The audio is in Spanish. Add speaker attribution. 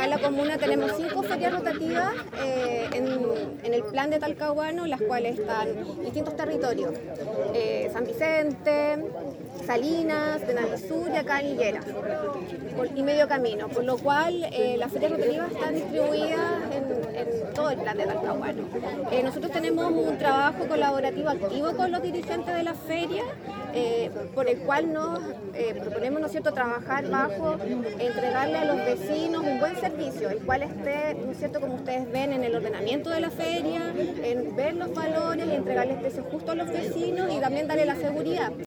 Speaker 1: en la comuna tenemos 5 ferias rotativas en el plan de Talcahuano, las cuales están distintos territorios. San Vicente, Salinas, Tenaltizur, Yacán y Llera, y Medio Camino, por lo cual las ferias rotativas están distribuidas en todo el plan de Talcahuano. Nosotros tenemos un trabajo colaborativo activo con los dirigentes de las ferias, por el cual nos proponemos, ¿no es cierto?, trabajar bajo entregarle a los vecinos un buen servicio, el cual esté, ¿no es cierto?, como ustedes ven, en el ordenamiento de la feria, en ver los valores y entregarles precios justos a los vecinos y también darle la seguridad.